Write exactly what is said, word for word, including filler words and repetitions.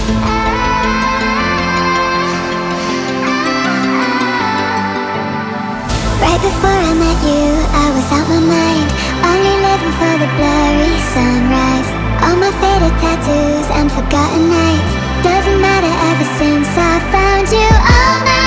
Right before I met you, I was out my mind, only living for the blurry sunrise. All my faded tattoos and forgotten nights. Doesn't matter ever since I found you. All night